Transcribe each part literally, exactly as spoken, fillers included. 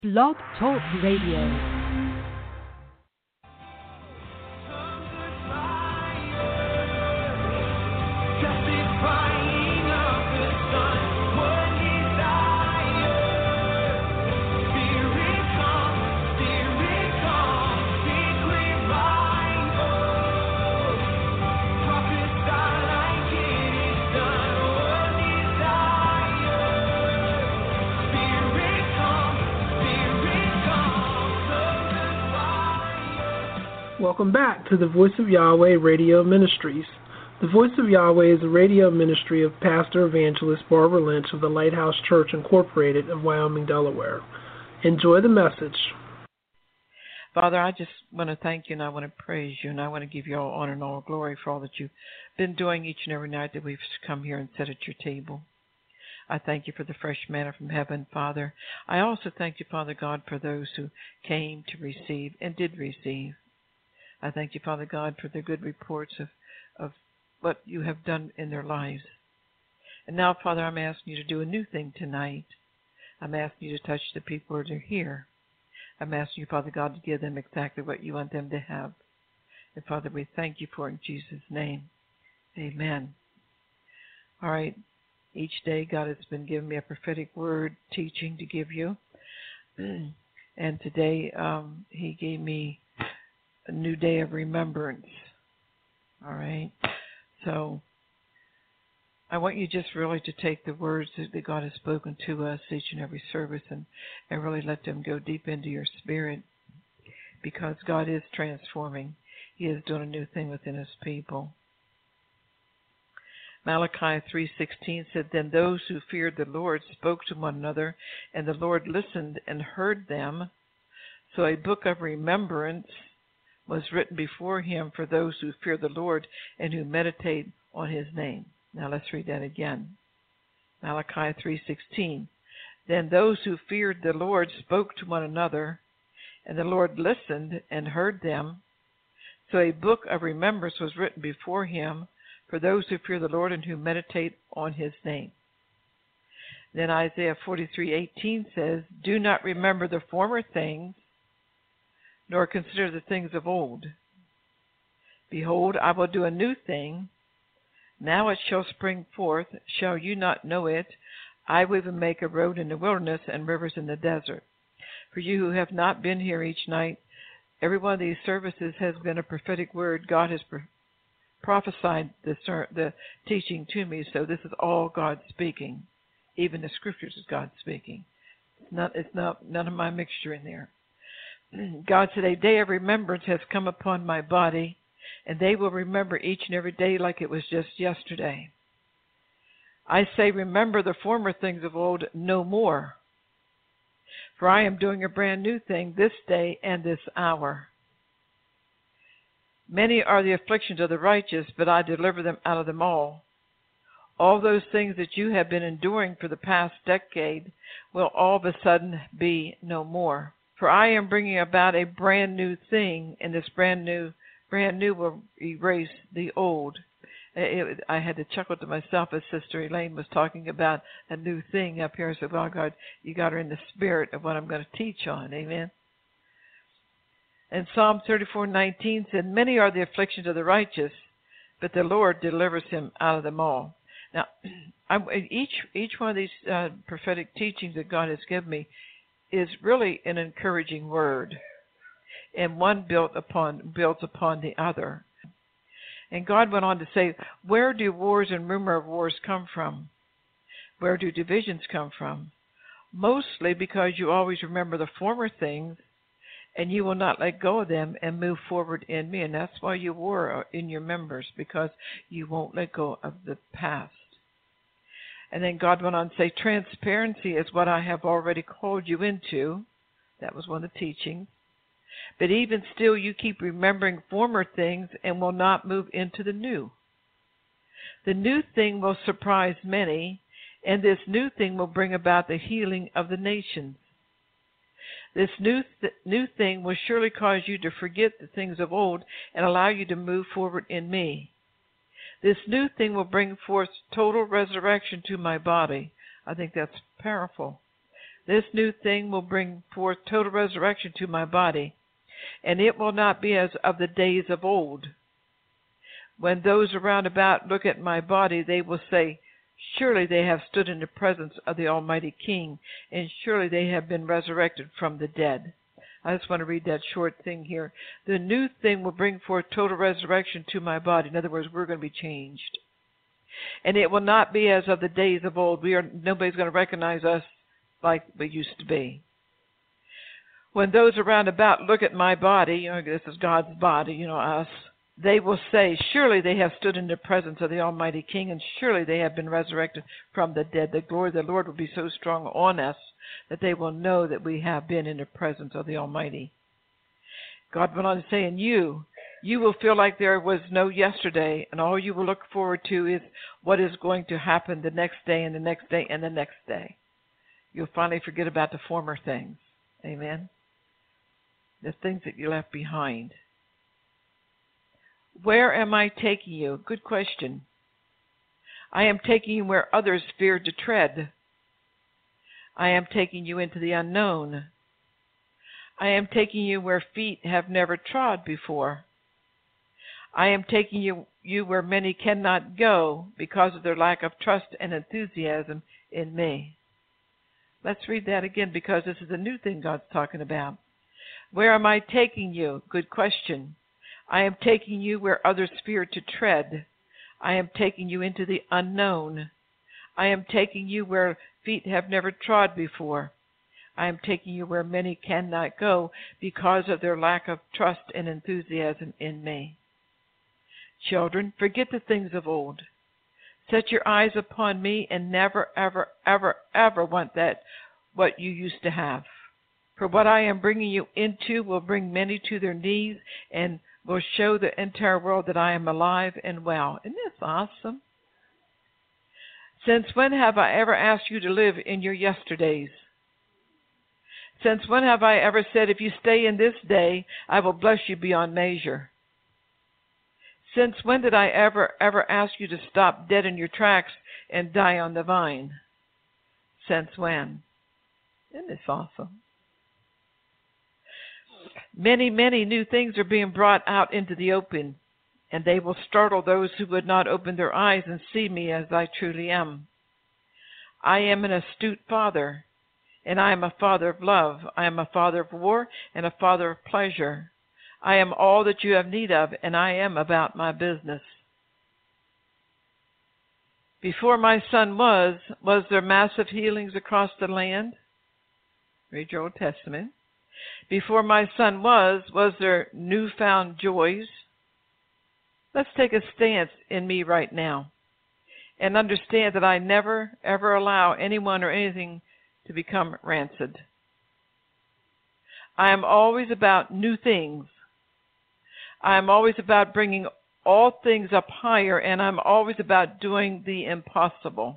Blog Talk Radio. Welcome back to the Voice of Yahweh Radio Ministries. The Voice of Yahweh is a radio ministry of Pastor Evangelist Barbara Lynch of the Lighthouse Church Incorporated of Wyoming, Delaware. Enjoy the message. Father, I just want to thank you and I want to praise you and I want to give you all honor and all glory for all that you've been doing each and every night that we've come here and sat at your table. I thank you for the fresh manna from heaven, Father. I also thank you, Father God, for those who came to receive and did receive. I thank you, Father God, for the good reports of, of what you have done in their lives. And now, Father, I'm asking you to do a new thing tonight. I'm asking you to touch the people that are here. I'm asking you, Father God, to give them exactly what you want them to have. And, Father, we thank you for it in Jesus' name. Amen. All right. Each day, God has been giving me a prophetic word teaching to give you. And today, um, he gave me a new day of remembrance. All right. So I want you just really to take the words that God has spoken to us each and every service and, and really let them go deep into your spirit, because God is transforming. He is doing a new thing within his people. Malachi three sixteen said, "Then those who feared the Lord spoke to one another, and the Lord listened and heard them. So a book of remembrance was written before him for those who fear the Lord and who meditate on his name." Now let's read that again. Malachi three sixteen. "Then those who feared the Lord spoke to one another, and the Lord listened and heard them. So a book of remembrance was written before him for those who fear the Lord and who meditate on his name." Then Isaiah forty-three eighteen says, "Do not remember the former things, nor consider the things of old. Behold, I will do a new thing. Now it shall spring forth. Shall you not know it? I will even make a road in the wilderness and rivers in the desert." For you who have not been here each night, every one of these services has been a prophetic word. God has pro- prophesied the, the teaching to me, so this is all God speaking. Even the scriptures is God speaking. It's not, it's not none of my mixture in there. God said, "A day of remembrance has come upon my body, and they will remember each and every day like it was just yesterday. I say, remember the former things of old no more. For I am doing a brand new thing this day and this hour. Many are the afflictions of the righteous, but I deliver them out of them all. All those things that you have been enduring for the past decade will all of a sudden be no more. For I am bringing about a brand new thing, and this brand new, brand new will erase the old." It, I had to chuckle to myself as Sister Elaine was talking about a new thing up here. I said, "Well, God, you got her in the spirit of what I'm going to teach on." Amen. And Psalm thirty-four nineteen said, "Many are the afflictions of the righteous, but the Lord delivers him out of them all." Now, I'm, each each one of these uh, prophetic teachings that God has given me is really an encouraging word, and one built upon built upon the other. And God went on to say, "Where do wars and rumor of wars come from? Where do divisions come from? Mostly because you always remember the former things, and you will not let go of them and move forward in me." And that's why you war in your members, because you won't let go of the past. And then God went on to say, "Transparency is what I have already called you into." That was one of the teachings. "But even still, you keep remembering former things and will not move into the new. The new thing will surprise many, and this new thing will bring about the healing of the nations. This new th- new thing will surely cause you to forget the things of old and allow you to move forward in me. This new thing will bring forth total resurrection to my body." I think that's powerful. This new thing will bring forth total resurrection to my body, and it will not be as of the days of old. When those around about look at my body, they will say, surely they have stood in the presence of the Almighty King, and surely they have been resurrected from the dead. I just want to read that short thing here. The new thing will bring forth total resurrection to my body. In other words, we're going to be changed. And it will not be as of the days of old. We are nobody's going to recognize us like we used to be. When those around about look at my body, you know, this is God's body, you know, us, they will say, surely they have stood in the presence of the Almighty King, and surely they have been resurrected from the dead. The glory of the Lord will be so strong on us that they will know that we have been in the presence of the Almighty. God went on to say, and you, you will feel like there was no yesterday, and all you will look forward to is what is going to happen the next day and the next day and the next day. You'll finally forget about the former things. Amen? The things that you left behind. Where am I taking you? Good question. I am taking you where others feared to tread. I am taking you into the unknown. I am taking you where feet have never trod before. I am taking you, you where many cannot go because of their lack of trust and enthusiasm in me. Let's read that again, because this is a new thing God's talking about. Where am I taking you? Good question. I am taking you where others fear to tread. I am taking you into the unknown. I am taking you where feet have never trod before. I am taking you where many cannot go because of their lack of trust and enthusiasm in me. Children, forget the things of old. Set your eyes upon me and never, ever, ever, ever want that what you used to have. For what I am bringing you into will bring many to their knees and will show the entire world that I am alive and well. Isn't this awesome? Since when have I ever asked you to live in your yesterdays? Since when have I ever said, if you stay in this day, I will bless you beyond measure? Since when did I ever, ever ask you to stop dead in your tracks and die on the vine? Since when? Isn't this awesome? Many, many new things are being brought out into the open, and they will startle those who would not open their eyes and see me as I truly am. I am an astute father, and I am a father of love. I am a father of war and a father of pleasure. I am all that you have need of, and I am about my business. Before my son was, was there massive healings across the land? Read your Old Testament. Before my son was, was there newfound joys? Let's take a stance in me right now and understand that I never, ever allow anyone or anything to become rancid. I am always about new things. I am always about bringing all things up higher, and I'm always about doing the impossible.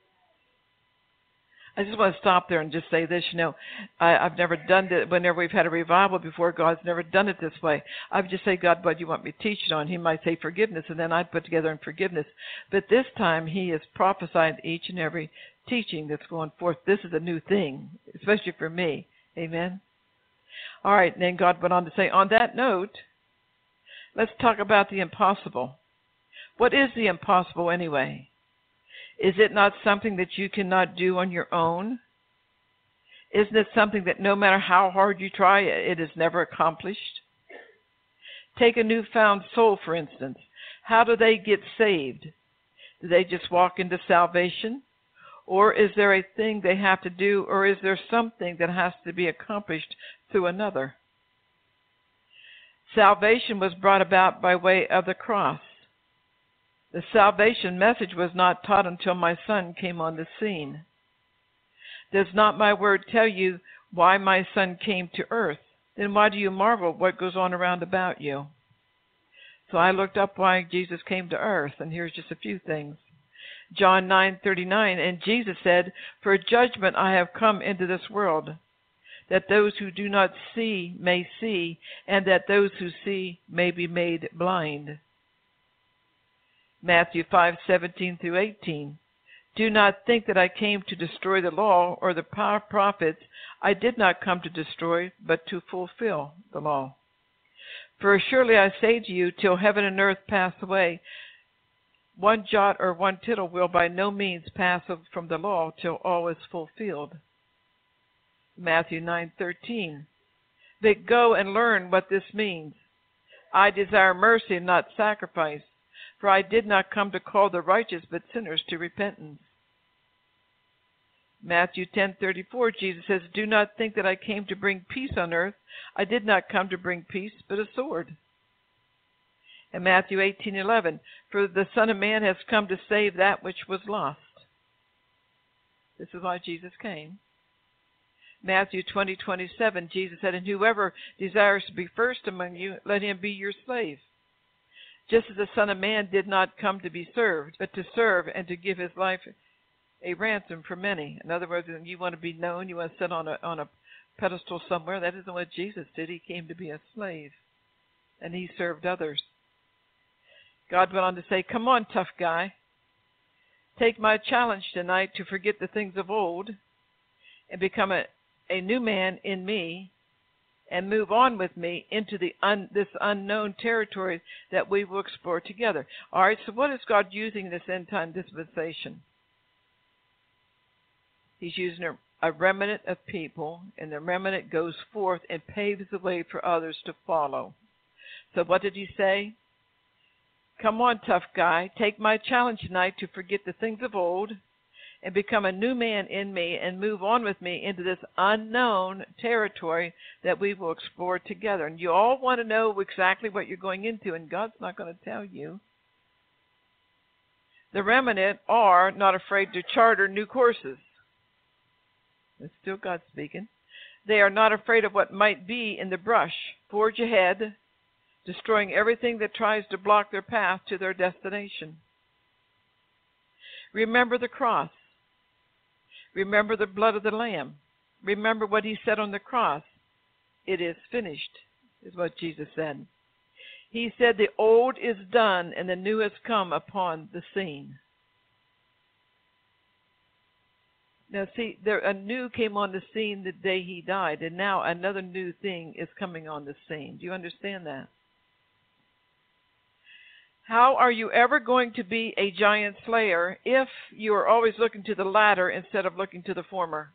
I just want to stop there and just say this. You know, I, I've never done it. Whenever we've had a revival before, God's never done it this way. I would just say, God, what do you want me to teach it on? He might say forgiveness, and then I'd put together in forgiveness. But this time, He has prophesied each and every teaching that's going forth. This is a new thing, especially for me. Amen? All right, and then God went on to say, on that note, let's talk about the impossible. What is the impossible anyway? Is it not something that you cannot do on your own? Isn't it something that no matter how hard you try, it is never accomplished? Take a newfound soul, for instance. How do they get saved? Do they just walk into salvation? Or is there a thing they have to do, or is there something that has to be accomplished through another? Salvation was brought about by way of the cross. The salvation message was not taught until my son came on the scene. Does not my word tell you why my son came to earth? Then why do you marvel what goes on around about you? So I looked up why Jesus came to earth, and here's just a few things. John nine thirty-nine, and Jesus said, for judgment I have come into this world, that those who do not see may see, and that those who see may be made blind. Matthew five seventeen through eighteen. Do not think that I came to destroy the law or the prophets. I did not come to destroy, but to fulfill the law. For surely I say to you, till heaven and earth pass away, one jot or one tittle will by no means pass from the law till all is fulfilled. Matthew nine thirteen. But go and learn what this means. I desire mercy, not sacrifice, for I did not come to call the righteous, but sinners to repentance. Matthew ten thirty-four, Jesus says, do not think that I came to bring peace on earth. I did not come to bring peace, but a sword. And Matthew eighteen eleven, for the Son of Man has come to save that which was lost. This is why Jesus came. Matthew twenty twenty-seven, Jesus said, and whoever desires to be first among you, let him be your slave. Just as the Son of Man did not come to be served, but to serve and to give his life a ransom for many. In other words, you want to be known, you want to sit on a on a pedestal somewhere. That isn't what Jesus did. He came to be a slave, and he served others. God went on to say, come on, tough guy. Take my challenge tonight to forget the things of old and become a, a new man in me and move on with me into the un, this unknown territory that we will explore together. All right, so what is God using in this end-time dispensation? He's using a, a remnant of people, and the remnant goes forth and paves the way for others to follow. So what did he say? Come on, tough guy, take my challenge tonight to forget the things of old and become a new man in me and move on with me into this unknown territory that we will explore together. And you all want to know exactly what you're going into, and God's not going to tell you. The remnant are not afraid to charter new courses. It's still God speaking. They are not afraid of what might be in the brush. Forge ahead, destroying everything that tries to block their path to their destination. Remember the cross. Remember the blood of the Lamb. Remember what he said on the cross. It is finished, is what Jesus said. He said the old is done and the new has come upon the scene. Now see, there a new came on the scene the day he died, and now another new thing is coming on the scene. Do you understand that? How are you ever going to be a giant slayer if you are always looking to the latter instead of looking to the former?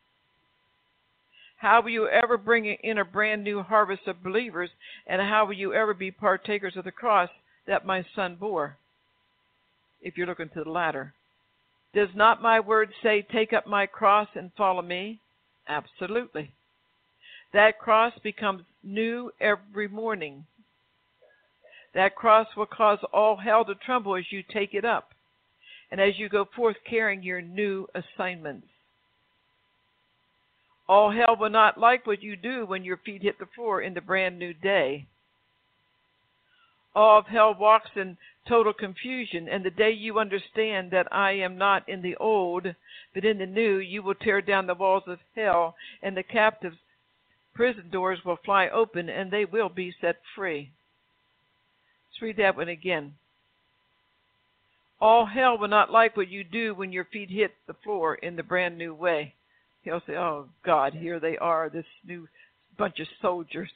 How will you ever bring in a brand new harvest of believers, and how will you ever be partakers of the cross that my son bore if you're looking to the latter? Does not my word say, take up my cross and follow me? Absolutely. That cross becomes new every morning. That cross will cause all hell to tremble as you take it up and as you go forth carrying your new assignments. All hell will not like what you do when your feet hit the floor in the brand new day. All of hell walks in total confusion, and the day you understand that I am not in the old, but in the new, you will tear down the walls of hell, and the captives' prison doors will fly open, and they will be set free. Let's read that one again. All hell will not like what you do when your feet hit the floor in the brand new way. He'll say, oh, God, here they are, this new bunch of soldiers.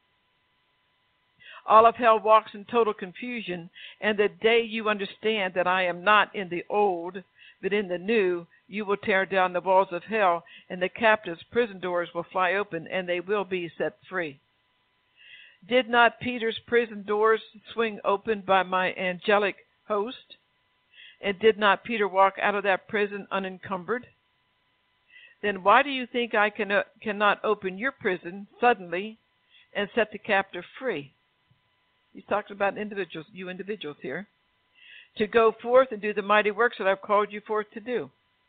All of hell walks in total confusion, and the day you understand that I am not in the old, but in the new, you will tear down the walls of hell, and the captives' prison doors will fly open, and they will be set free. Did not Peter's prison doors swing open by my angelic host? And did not Peter walk out of that prison unencumbered? Then why do you think I can, uh, cannot open your prison suddenly and set the captive free? He's talking about individuals, you individuals here. To go forth and do the mighty works that I've called you forth to do.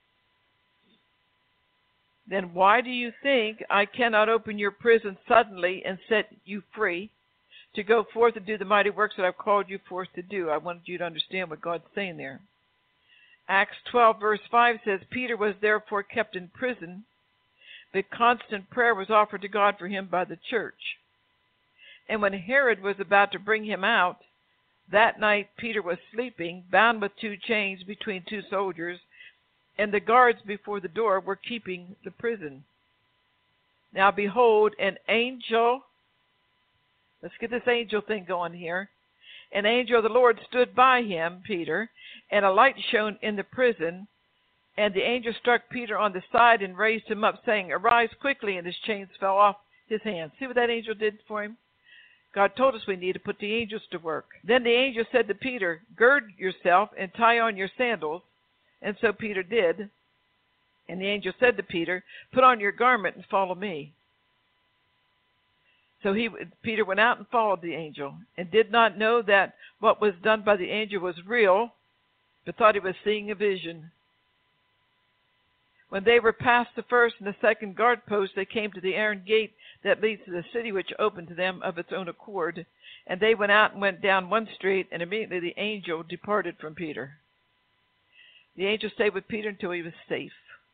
Then why do you think I cannot open your prison suddenly and set you free to go forth and do the mighty works that I've called you forth to do? I wanted you to understand what God's saying there. Acts twelve verse five says, Peter was therefore kept in prison, but constant prayer was offered to God for him by the church. And when Herod was about to bring him out, that night Peter was sleeping, bound with two chains between two soldiers, and the guards before the door were keeping the prison. Now behold, an angel, let's get this angel thing going here. An angel of the Lord stood by him, Peter, and a light shone in the prison. And the angel struck Peter on the side and raised him up, saying, Arise quickly, and his chains fell off his hands. See what that angel did for him? God told us we need to put the angels to work. Then the angel said to Peter, Gird yourself and tie on your sandals. And so Peter did. And the angel said to Peter, Put on your garment and follow me. So he, Peter went out and followed the angel, and did not know that what was done by the angel was real, but thought he was seeing a vision. When they were past the first and the second guard post, they came to the iron gate that leads to the city, which opened to them of its own accord. And they went out and went down one street, and immediately the angel departed from Peter. The angel stayed with Peter until he was safe.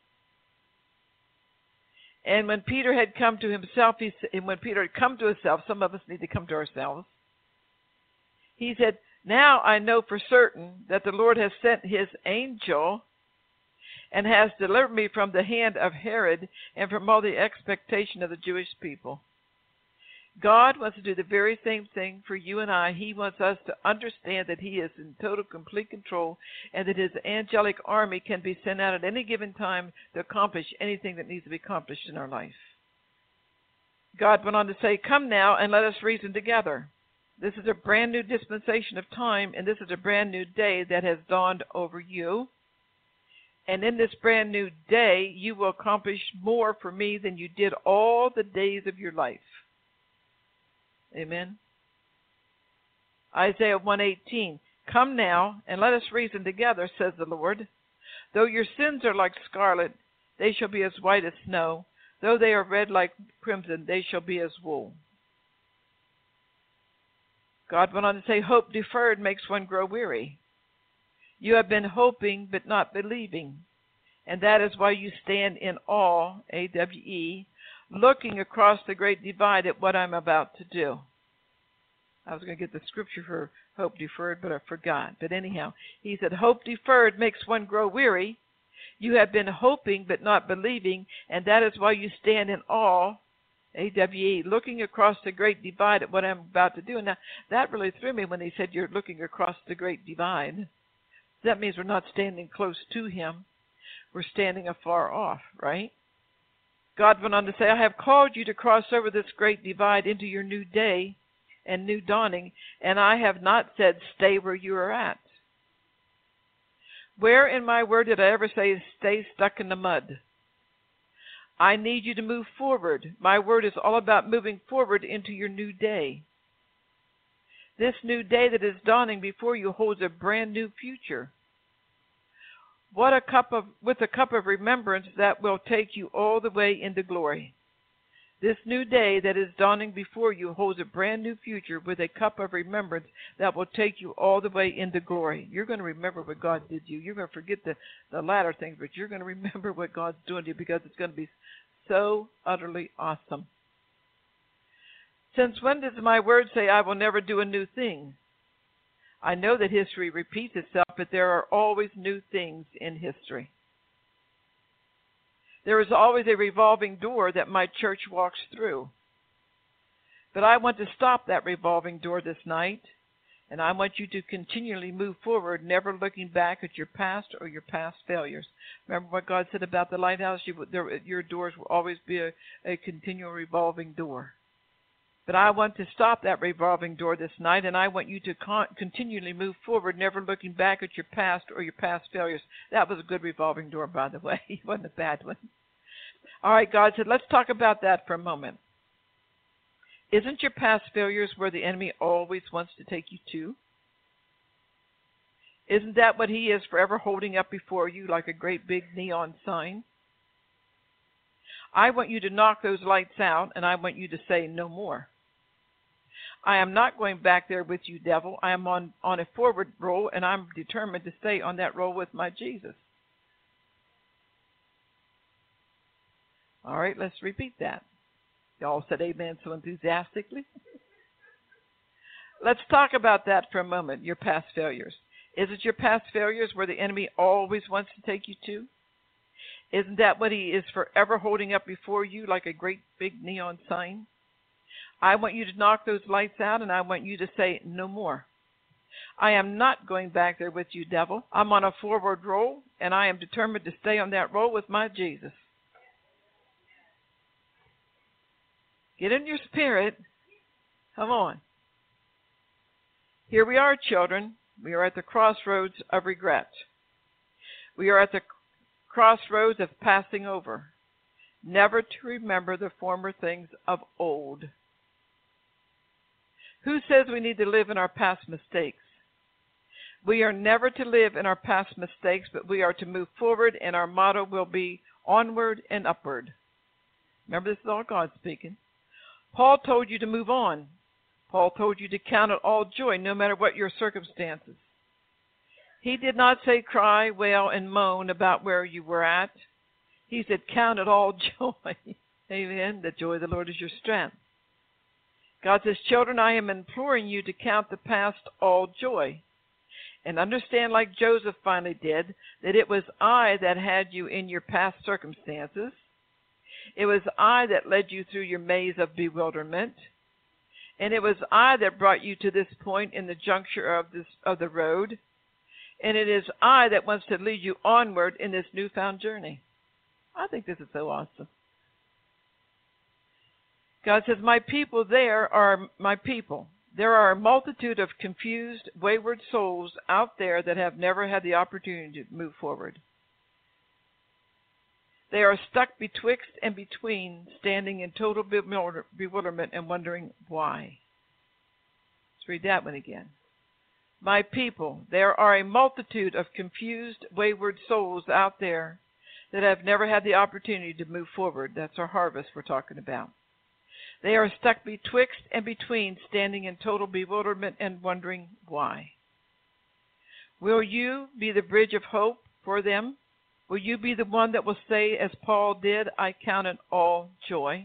And when Peter had come to himself, he, and when Peter had come to himself, some of us need to come to ourselves, he said, Now I know for certain that the Lord has sent his angel and has delivered me from the hand of Herod and from all the expectation of the Jewish people. God wants to do the very same thing for you and I. He wants us to understand that he is in total, complete control, and that his angelic army can be sent out at any given time to accomplish anything that needs to be accomplished in our life. God went on to say, Come now and let us reason together. This is a brand new dispensation of time, and this is a brand new day that has dawned over you. And in this brand new day, you will accomplish more for me than you did all the days of your life. Amen. Isaiah one eighteen, Come now, and let us reason together, says the Lord. Though your sins are like scarlet, they shall be as white as snow. Though they are red like crimson, they shall be as wool. God went on to say, Hope deferred makes one grow weary. You have been hoping but not believing, and that is why you stand in awe, A W E, looking across the great divide at what I'm about to do. I was going to get the scripture for hope deferred, but I forgot. But anyhow, he said, Hope deferred makes one grow weary. You have been hoping but not believing, and that is why you stand in awe, A W E, looking across the great divide at what I'm about to do. And now, that really threw me when he said you're looking across the great divide. That means we're not standing close to him. We're standing afar off, right? God went on to say, I have called you to cross over this great divide into your new day and new dawning, and I have not said stay where you are at. Where in my word did I ever say stay stuck in the mud? I need you to move forward. My word is all about moving forward into your new day. This new day that is dawning before you holds a brand new future. What a cup of, with a cup of remembrance that will take you all the way into glory. This new day that is dawning before you holds a brand new future with a cup of remembrance that will take you all the way into glory. You're going to remember what God did to you. You're going to forget the, the latter things, but you're going to remember what God's doing to you because it's going to be so utterly awesome. Since when does my word say I will never do a new thing? I know that history repeats itself, but there are always new things in history. There is always a revolving door that my church walks through. But I want to stop that revolving door this night, and I want you to continually move forward, never looking back at your past or your past failures. Remember what God said about the lighthouse? You, there, your doors will always be a, a continual revolving door. But I want to stop that revolving door this night, and I want you to con- continually move forward, never looking back at your past or your past failures. That was a good revolving door, by the way. It wasn't a bad one. All right, God said, let's talk about that for a moment. Isn't your past failures where the enemy always wants to take you to? Isn't that what he is forever holding up before you like a great big neon sign? I want you to knock those lights out, and I want you to say no more. I am not going back there with you, devil. I am on, on a forward roll, and I'm determined to stay on that roll with my Jesus. All right, let's repeat that. Y'all said amen so enthusiastically. Let's talk about that for a moment, your past failures. Is it your past failures where the enemy always wants to take you to? Isn't that what he is forever holding up before you like a great big neon sign? I want you to knock those lights out, and I want you to say, no more. I am not going back there with you, devil. I'm on a forward roll, and I am determined to stay on that roll with my Jesus. Get in your spirit. Come on. Here we are, children. We are at the crossroads of regret. We are at the crossroads of passing over, never to remember the former things of old. Who says we need to live in our past mistakes? We are never to live in our past mistakes, but we are to move forward, and our motto will be onward and upward. Remember, this is all God speaking. Paul told you to move on. Paul told you to count it all joy, no matter what your circumstances. He did not say cry, wail, and moan about where you were at. He said count it all joy. Amen. The joy of the Lord is your strength. God says, children, I am imploring you to count the past all joy. And understand, like Joseph finally did, that it was I that had you in your past circumstances. It was I that led you through your maze of bewilderment. And it was I that brought you to this point in the juncture of this of the road. And it is I that wants to lead you onward in this newfound journey. I think this is so awesome. God says, my people there are my people. There are a multitude of confused, wayward souls out there that have never had the opportunity to move forward. They are stuck betwixt and between, standing in total bewilderment and wondering why. Let's read that one again. My people, there are a multitude of confused, wayward souls out there that have never had the opportunity to move forward. That's our harvest we're talking about. They are stuck betwixt and between, standing in total bewilderment and wondering why. Will you be the bridge of hope for them? Will you be the one that will say, as Paul did, I count it all joy?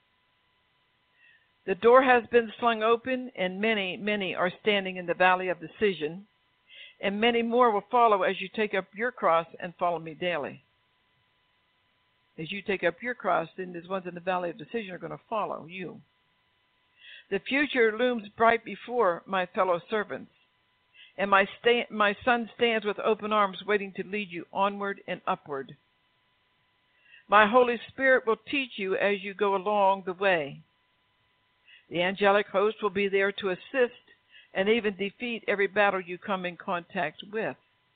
The door has been slung open, and many, many are standing in the valley of decision, and many more will follow as you take up your cross and follow me daily. As you take up your cross, then these ones in the valley of decision are going to follow you. The future looms bright before my fellow servants. And my, sta- my son stands with open arms waiting to lead you onward and upward. My Holy Spirit will teach you as you go along the way. The angelic host will be there to assist and even defeat every battle you come in contact with.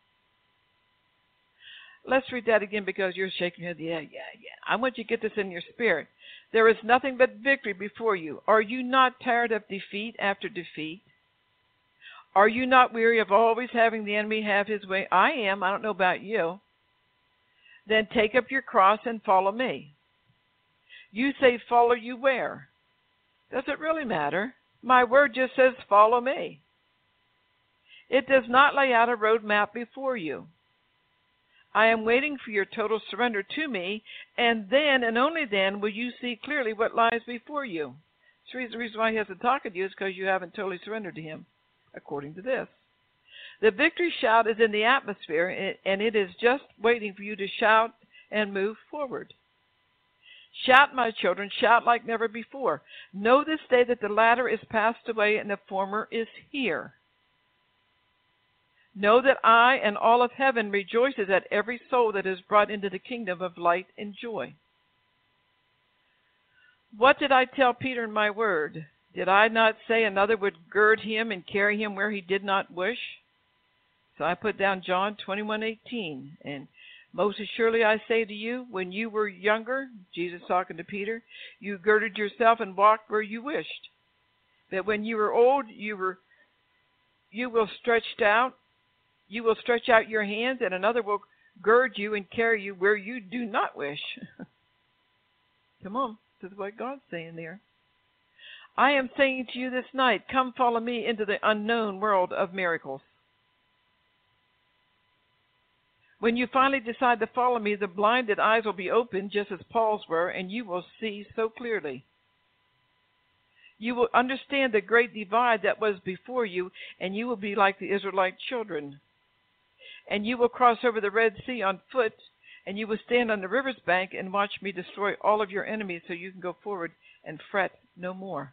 Let's read that again because you're shaking your head. Yeah, yeah, yeah. I want you to get this in your spirit. There is nothing but victory before you. Are you not tired of defeat after defeat? Are you not weary of always having the enemy have his way? I am. I don't know about you. Then take up your cross and follow me. You say, follow you where? Does it really matter? My word just says, follow me. It does not lay out a roadmap before you. I am waiting for your total surrender to me, and then and only then will you see clearly what lies before you. The reason why he hasn't talked to you is because you haven't totally surrendered to him. According to this, the victory shout is in the atmosphere, and it is just waiting for you to shout and move forward. Shout, my children, shout like never before. Know this day that the latter is passed away and the former is here. Know that I and all of heaven rejoices at every soul that is brought into the kingdom of light and joy. What did I tell Peter in my word? Did I not say another would gird him and carry him where he did not wish? So I put down John twenty-one eighteen. And most assuredly I say to you, when you were younger, Jesus talking to Peter, you girded yourself and walked where you wished. But when you were old, you were you will stretched out, you will stretch out your hands, and another will gird you and carry you where you do not wish. Come on, this is what God's saying there. I am saying to you this night, come follow me into the unknown world of miracles. When you finally decide to follow me, the blinded eyes will be opened just as Paul's were, and you will see so clearly. You will understand the great divide that was before you, and you will be like the Israelite children. And you will cross over the Red Sea on foot, And you will stand on the river's bank and watch me destroy all of your enemies so you can go forward and fret no more.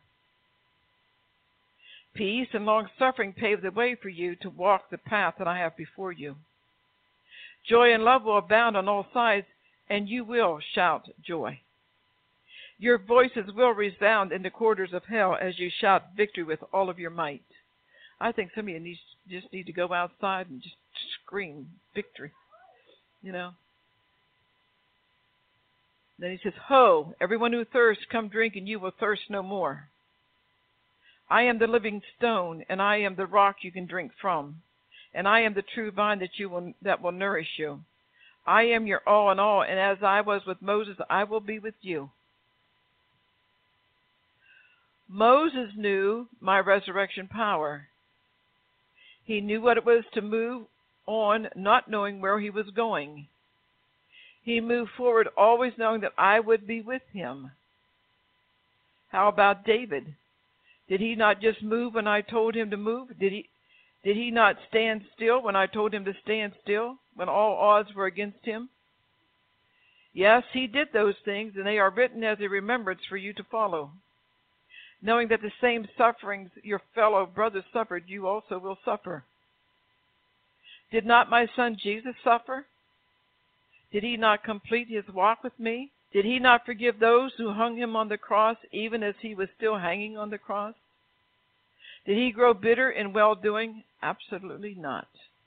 Peace and long-suffering pave the way for you to walk the path that I have before you. Joy and love will abound on all sides, and you will shout joy. Your voices will resound in the corridors of hell as you shout victory with all of your might. I think some of you need, just need to go outside and just scream victory, you know. Then he says, Ho, everyone who thirsts, come drink, and you will thirst no more. I am the living stone, and I am the rock you can drink from, and I am the true vine that you will that will nourish you. I am your all in all, and as I was with Moses, I will be with you. Moses knew my resurrection power. He knew what it was to move on, not knowing where he was going. He moved forward, always knowing that I would be with him. How about David? Did he not just move when I told him to move? Did he, did he not stand still when I told him to stand still, when all odds were against him? Yes, he did those things, and they are written as a remembrance for you to follow. Knowing that the same sufferings your fellow brothers suffered, you also will suffer. Did not my son Jesus suffer? Did he not complete his walk with me? Did he not forgive those who hung him on the cross, even as he was still hanging on the cross? Did he grow bitter in well-doing? Absolutely not.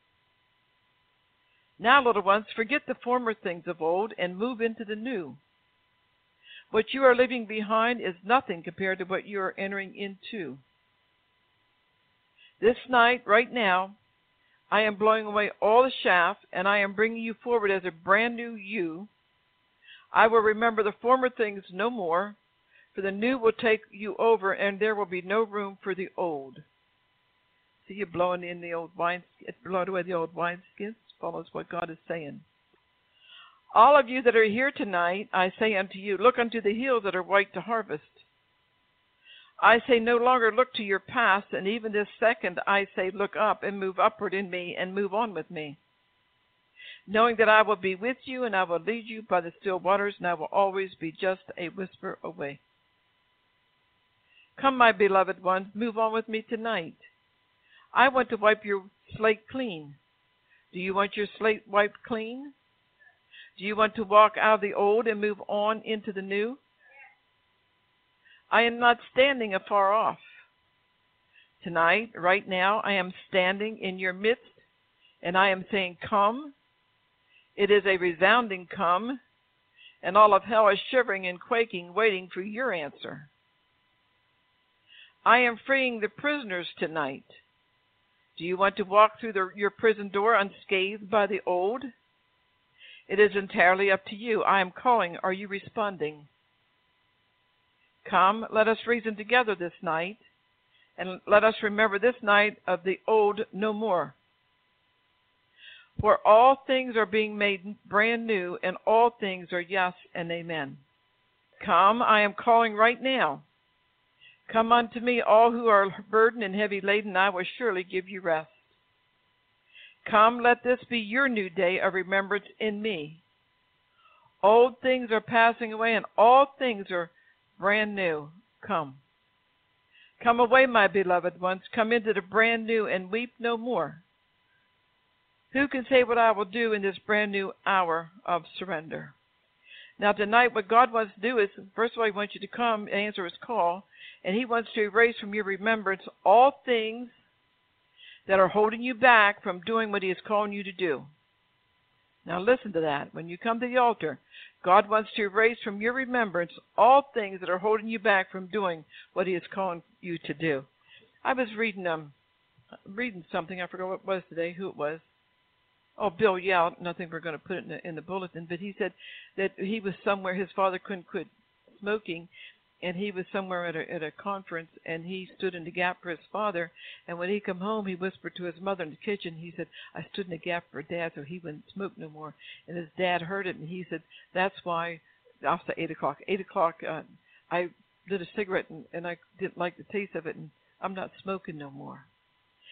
Now, little ones, forget the former things of old and move into the new. What you are leaving behind is nothing compared to what you are entering into. This night, right now, I am blowing away all the chaff, and I am bringing you forward as a brand new you. I will remember the former things no more, for the new will take you over, and there will be no room for the old. See you blowing in the old wine, blowing away the old wineskins. Follows what God is saying. All of you that are here tonight, I say unto you, look unto the hills that are white to harvest. I say no longer look to your past, and even this second I say look up and move upward in me and move on with me. Knowing that I will be with you and I will lead you by the still waters, and I will always be just a whisper away. Come, my beloved ones, move on with me tonight. I want to wipe your slate clean. Do you want your slate wiped clean? Do you want to walk out of the old and move on into the new? I am not standing afar off. Tonight, right now, I am standing in your midst, and I am saying, come. It is a resounding come, and all of hell is shivering and quaking, waiting for your answer. I am freeing the prisoners tonight. Do you want to walk through the, your prison door unscathed by the old? It is entirely up to you. I am calling. Are you responding? Come, let us reason together this night, and let us remember this night of the old no more. For all things are being made brand new, and all things are yes and amen. Come, I am calling right now. Come unto me, all who are burdened and heavy laden, I will surely give you rest. Come, let this be your new day of remembrance in me. Old things are passing away, and all things are brand new. Come. Come away, my beloved ones. Come into the brand new and weep no more. Who can say what I will do in this brand new hour of surrender? Now tonight what God wants to do is, first of all, He wants you to come and answer His call, and He wants to erase from your remembrance all things that are holding you back from doing what He is calling you to do. Now listen to that. When you come to the altar, God wants to erase from your remembrance all things that are holding you back from doing what He is calling you to do. I was reading um reading something, I forgot what it was today, who it was. Oh, Bill Yao, I think we're going to put it in the, in the bulletin, but he said that he was somewhere, his father couldn't quit smoking, and he was somewhere at a, at a conference, and he stood in the gap for his father, and when he come home, he whispered to his mother in the kitchen, he said, I stood in the gap for Dad so he wouldn't smoke no more, and his dad heard it, and he said, that's why, after eight o'clock, eight o'clock, uh, I lit a cigarette, and, and I didn't like the taste of it, and I'm not smoking no more.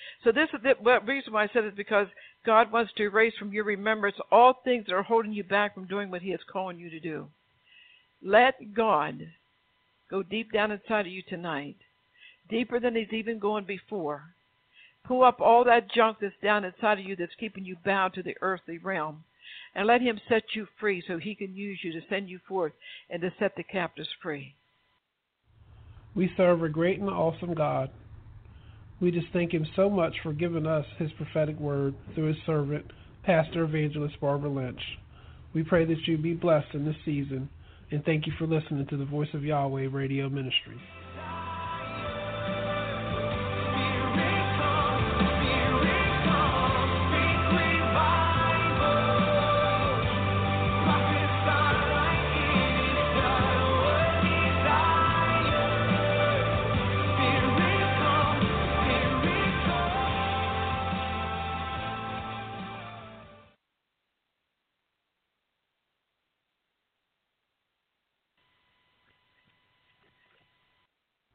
So this is the well, reason why I said it, because God wants to erase from your remembrance all things that are holding you back from doing what he is calling you to do. Let God go deep down inside of you tonight, deeper than he's even going before. Pull up all that junk that's down inside of you that's keeping you bound to the earthly realm, and let him set you free so he can use you to send you forth and to set the captives free. We serve a great and awesome God. We just thank him so much for giving us his prophetic word through his servant, Pastor Evangelist Barbara Lynch. We pray that you be blessed in this season, and thank you for listening to the Voice of Yahweh Radio Ministries.